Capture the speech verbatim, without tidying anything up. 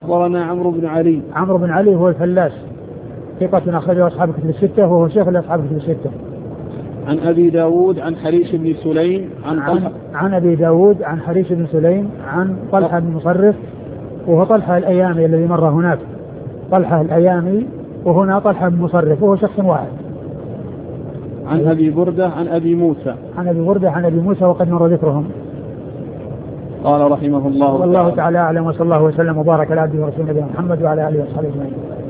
أخبرنا عمرو بن علي. عمرو بن علي هو الفلاس ثقة أخرجه أصحاب الكتب الستة وهو شيخ لأصحاب الكتب الستة. عن أبي داود عن حريش بن سليم عن عن, عن أبي داود عن حريش بن سليم عن طلحة بن مصرف وهو طلحة الأيامي الذي مر هناك، طلحة الأيامي وهنا طلحة بن مصرف وهو شخص واحد. عن أبي بردة عن أبي موسى عن أبي بردة عن أبي موسى وقد مر ذكرهم. قال رحمه الله والله تعالى أعلم، وصلى الله وسلم وبارك على عبده ورسوله نبينا محمد وعلى آله وصحبه أجمعين.